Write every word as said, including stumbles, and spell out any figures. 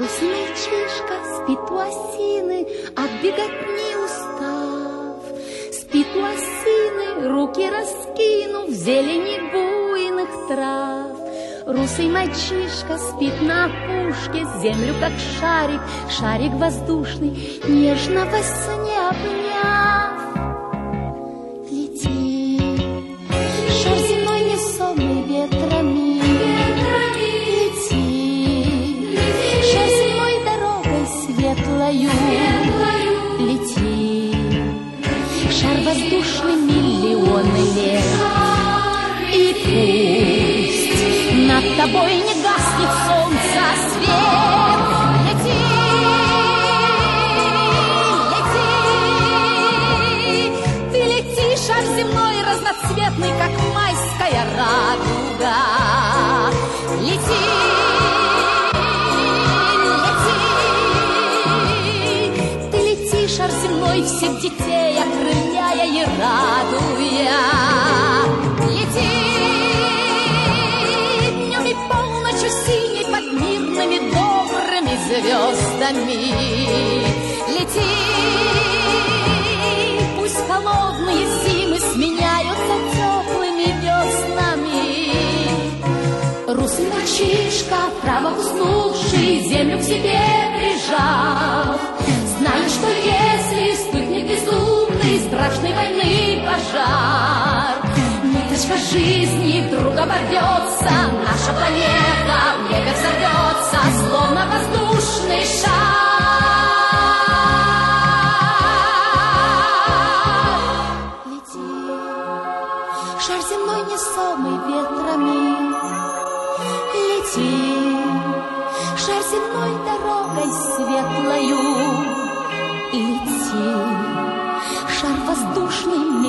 Русый мальчишка спит у осины, от беготни устав. Спит у осины, руки раскинув, в зелени буйных трав. Русый мальчишка спит на опушке, землю как шарик, шарик воздушный, нежно во сне обняв. Летит шар земной, несомый ветрами, летит шар земной дорогой светлою, летит шар воздушный миллионы лет. И пусть над тобой не гаснет солнца свет. Лети, лети, ты лети, шар земной разноцветный, как майская радуга. Лети, лети, ты лети, шар земной, всех детей окрыляя и радуя. Лети, добрыми звездами. Лети, пусть холодные зимы сменяются теплыми веснами. Русый мальчишка, право уснувший, землю к себе прижав, знает, что если вспыхнет безумный страшной войны пожар, ниточка жизни вдруг оборвется, наша планета в небе взорвется, словно воздушный шар. Лети, шар земной, несомый ветрами, лети, шар земной дорогой светлою, лети, шар воздушный